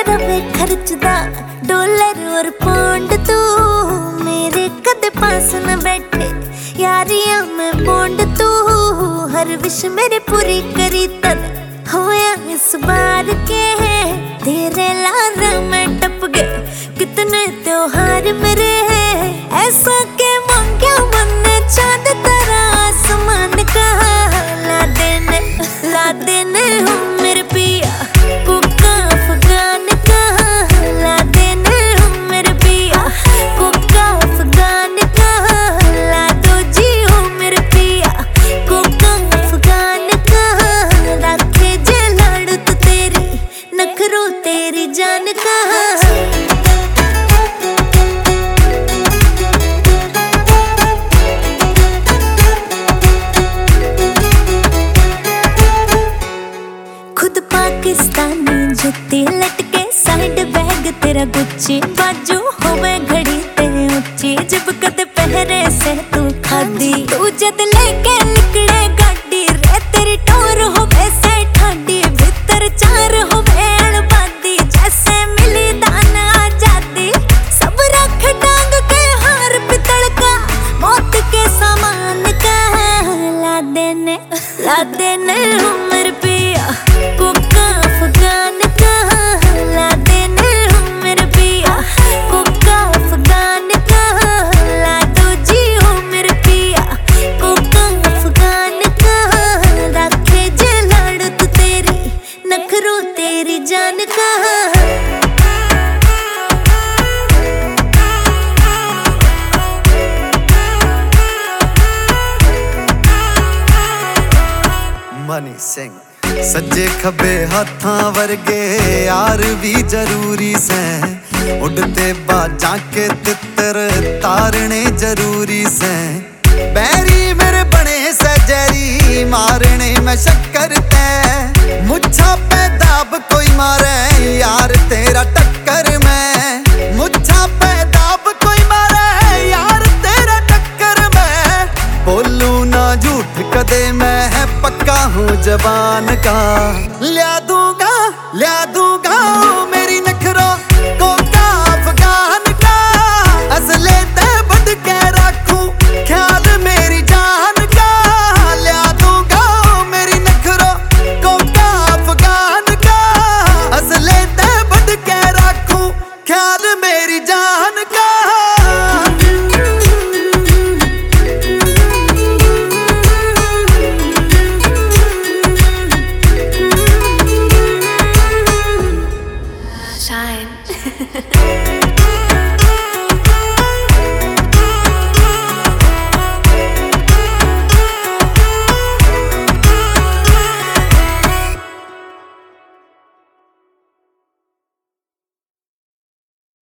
रवे खर्चदा डॉलर और पाउंड तू मेरे कदे पास न बैठे यारियां में बॉन्ड तू हर विश मेरे पूरी करी तन होया इस बार के तेरे लारा में टप गए कितने त्योहार मेरे ऐसा के मांग्या मन चांद तारा आसमान का ला देने हूँ मेरे पिया कुका अफगान का ला देने हूँ मेरे पिया कुका अफगान का ला दो जी हूँ मेरे पिया कुका अफगान का रखे जे लाड़ तो तेरी नखरो तेरी जान का पाकिस्तानी जुत्ती लटके साइड बैग तेरा गुच्ची बाजू होवे घड़ी ते ऊंची जब कद पहरे से तू खादी तू जद लेके निकले गाड़ी रे तेरी टोर होवे से ठाडी भीतर चार होवे अणबादी जैसे मिली दान आजादी सब रख टांग के हार पितल का मौत के सामान का ला देने हूँ मेरे पिया कुका अफगान का ला देने हूँ मेरे पिया कुका अफगान का ला दो जी हूँ मेरे पिया कुका अफगान का रखे जे लाड़ तू तेरी नखरो तेरी जान का मनी सिंह सज्जे खबे हाथां वर्गे यार भी जरूरी से उड़ते बाजा के तितर तारने जरूरी से बैरी मेरे बने से जरी मारने में शक्कर ते मुच्छा पे दाब कोई मारे यार तेरा टक्कर में मुच्छा पे दाब कोई मारे यार तेरा टक्कर में बोलू ना झूठ कदे मैं पक्का हूँ जबान का ल्या दूंगा